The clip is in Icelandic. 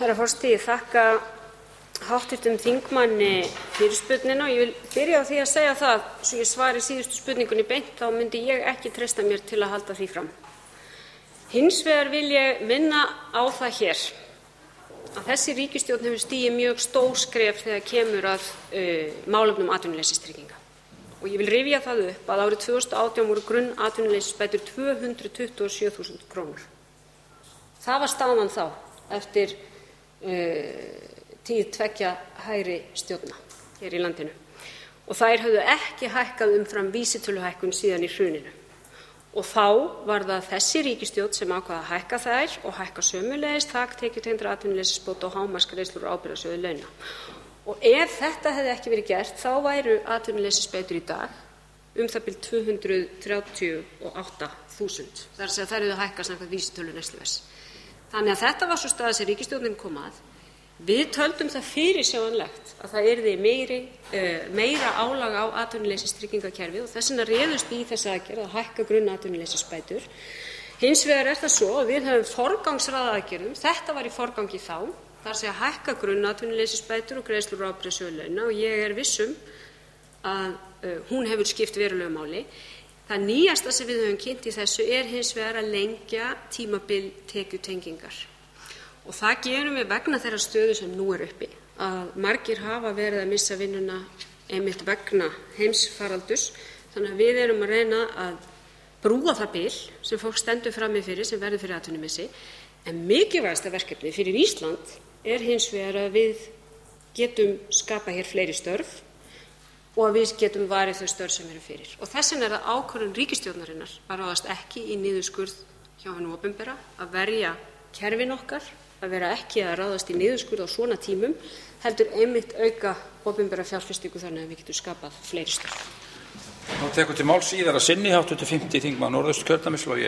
herra forseti. Ég þakka hv. þingmanni fyrirspurnina og ég vil byrja á því að segja það, svo ég svari síðustu spurningunni beint, þá myndi ég ekki treysta mér til að halda því fram. Hins vegar vil ég minna á það hér að þessi ríkisstjórn hefur stigið mjög stór skref þegar kemur að málefnum atvinnuleysistrygginga. Og ég vil rifja það upp að árið 2018 voru grunnatvinnuleysisbætur 227.000 krónur. Það var staðan þá eftir tíð tveggja hægri stjórna hér í landinu. Og þær höfðu ekki hækkað umfram vísitöluhækkun síðan í hruninu. Og þá var það þessi ríkisstjórn sem ákvað að hækka þær og hækka sömuleiðis þak tekjutengdra atvinnuleysisbóta og hámarksgreiðslur úr ábyrgðasjóði launa. Og ef þetta hefði ekki verið gert, þá væru atvinnuleysisbætur í dag það bil 238.000. Það er að segja þær höfðu hækkað samkvæmt vísitölu neysluverðs. Þannig að þetta var svo staða sem ríkisstjórnin kom að. Við töldum það fyrirsjáanlegt að það yrði meira álag á atvinnuleysistryggingakerfið og þess vegna réðumst við í þessa aðgerð að hækka grunnatvinnuleysisbætur. Hins vegar það svo að við höfum forgangsraðað aðgerðum. Þetta var í forgangi þá, það er að segja hækka grunnatvinnuleysisbætur og greiðslur úr ábyrgðasjóði launa og ég viss að hún hefur skipt verulegu máli. Það nýjasta sem við höfum kynnt í þessu hins vegar að lengja tímabil tekjutengingar. Og það gerum við vegna þeirrar stöðu sem nú uppi, að margir hafa verið að missa vinnuna einmitt vegna heimsfaraldurs. Þannig að við erum að reyna að brúa það bil sem fólk stendur frammi fyrir, sem verður fyrir atvinnumissi. En mikilvægasta verkefnið fyrir Ísland hins vegar að við getum skapað hér fleiri störf og að við getum varið þau störf sem eru fyrir. Og þess vegna það ákvörðun ríkisstjórnarinnar að ráðast ekki í niðurskurð hjá hinu opinbera, að verja kerfin okkar, að vera ekki að ráðast í niðurskurð á svona tímum, heldur einmitt auka opinbera fjárfestingu þannig að við getum skapað fleiri störf. Nú tekur til máls síðara sinni hv. 5. þingmaður Norðausturkjördæmis, Logi